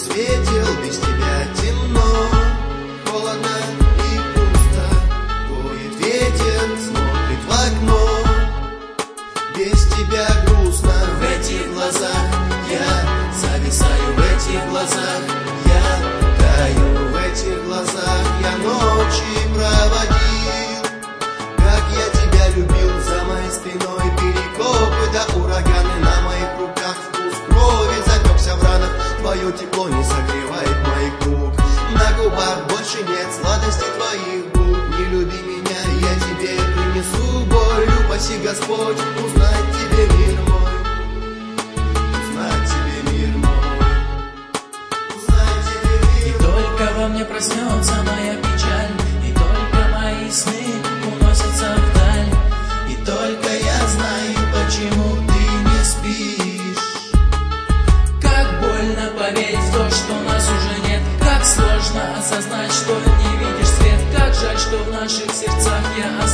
светил, без тебя темно, холодно и пусто. Дует ветер, смотрит в окно, без тебя грустно. В этих глазах я зависаю, в этих глазах я таю, в этих глазах я ночи проводил. Как я тебя любил, за моей спиной перекопы да ураганы, на моих руках вкус крови запекся в ранах. Твое тепло не согревает моих рук, на губах больше нет сладости твоих губ. Не люби меня, я тебе принесу боль, упаси Господь узнать тебе мир мой, узнать тебе мир мой, узнать тебе мир мой. И только во мне проснется моя печаль, и только мои сны уносятся вдаль, и только я знаю, почему ты не спишь. Как больно поверить в то, что нас уже нет, как сложно осознать, что не видишь свет, как жаль, что в наших сердцах я остался